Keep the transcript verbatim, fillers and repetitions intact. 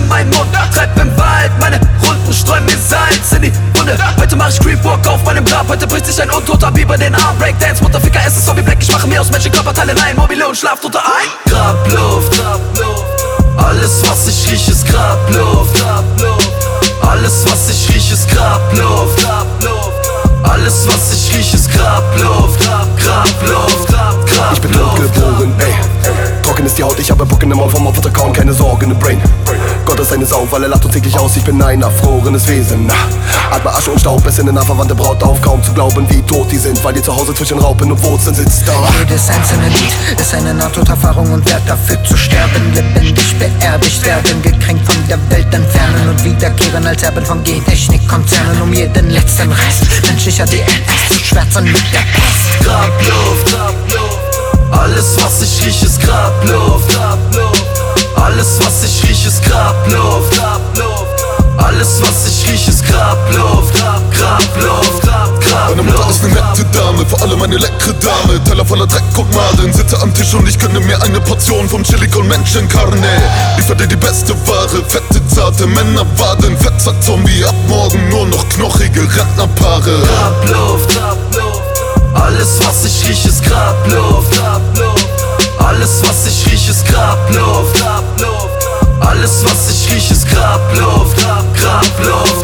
um meinen Mund, treib im Wald meine Runden, streu mir Salz in die Wunde. Heute mach ich Creepwalk auf meinem Grab, heute bricht sich ein untoter Biber den Arm. Breakdance, Mutterficker, es ist so wie Black, ich mache mir aus Menschen Körperteilen ein. Mobile und schlaft unter ein Grabluft, alles was ich riech ist Grabluft. Alles was ich riech ist Grabluft. Alles was ich riech ist Grabluft. Grabluft, Grabluft. Ich bin tot geboren, ey. Trocken ist die Haut, ich habe Bocken im Maul vom Opfer kauen, keine Sorgen im Brain. Gott ist eine Sau, weil er lacht uns täglich aus, ich bin ein erfrorenes Wesen. Atme Asche und Staub, es in eine verwandte Braut auf, kaum zu glauben, wie tot die sind, weil die zu Hause zwischen Raupen und Wurzeln sitzt. Da. Jedes einzelne Lied ist eine Nahtoderfahrung und wert dafür zu sterben. Lebendig beerdigt werden, gekränkt von der Welt entfernen und wiederkehren als Erben von Gentechnikkonzernen, um jeden letzten Rest menschlicher D N S zu schwärzen mit der Pest. Grabluft, Grabluft. Alles was ich riech ist Grabluft. Alles was ich riech ist Grabluft. Alles was ich riech ist Grabluft. Grabluft, Grabluft. Meine Mutter ist ne nette Dame, vor allem eine leckere Dame. Teller voller Dreck und Maden, sitze am Tisch und ich gönne mir eine Portion vom Chili con Menschencarne. Liefer dir die beste Ware, fette, zarte Männerwaden. Fettsack Zombie, ab morgen nur noch knochige Rentnerpaare. Grabluft, Grabluft. Alles was ich riech ist Grabluft. Alles was ich riech ist Grabluft. Alles was ich riech ist Grabluft. Grabluft.